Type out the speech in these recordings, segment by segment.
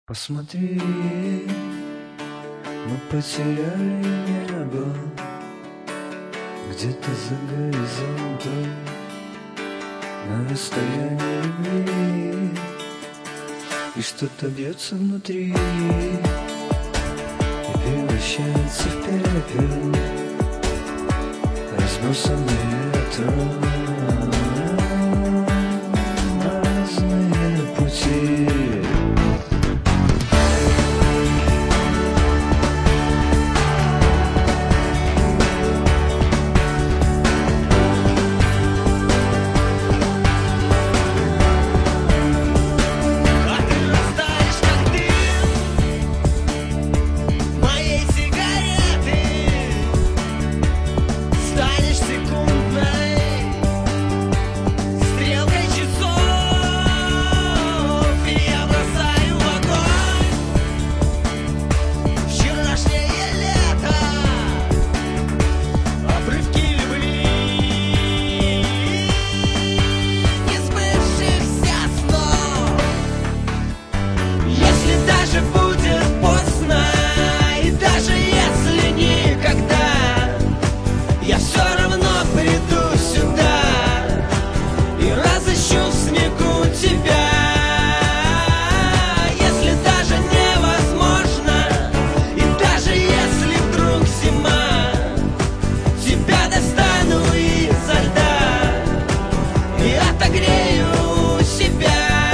Посмотри, мы потеряли небо где-то за горизонтом, на расстоянии любви, и что-то бьется внутри и превращается в пепел, разбросанный ветром. Разные пути. Я все равно приду сюда и разыщу в снегу тебя. Если даже невозможно, и даже если вдруг зима, тебя достану изо льда и отогрею себя.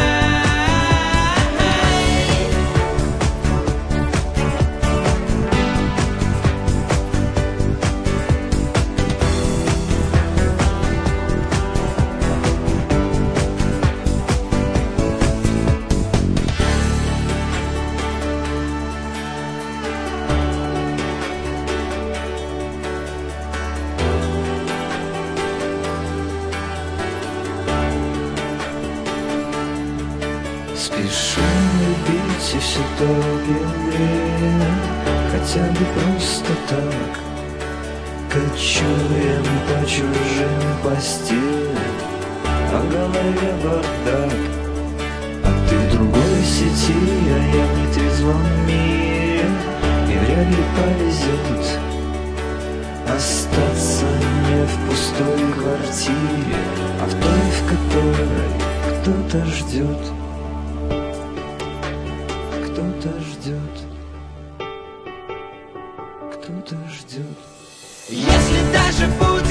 Спешим любить и все долгое время, хотя бы просто так, кочуем по чужим постелям, а в голове бардак. А ты в другой сети, а я в нетрезвом мире, и вряд ли повезет остаться не в пустой квартире, а в той, в которой кто-то ждет. Кто-то ждет, кто-то ждет. Если даже будет